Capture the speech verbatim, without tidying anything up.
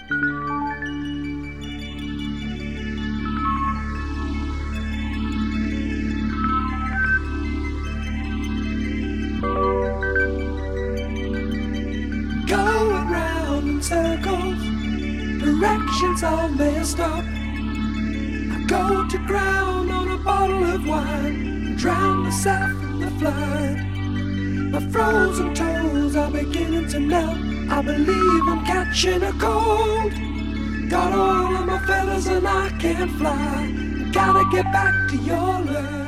Going round in circles, directions all messed up. I go to ground on a bottle of wine and drown myself in the flood. My frozen toes are beginning to melt. I believe I'm catching a cold. Got all of my feathers and I can't fly. Gotta get back to your love.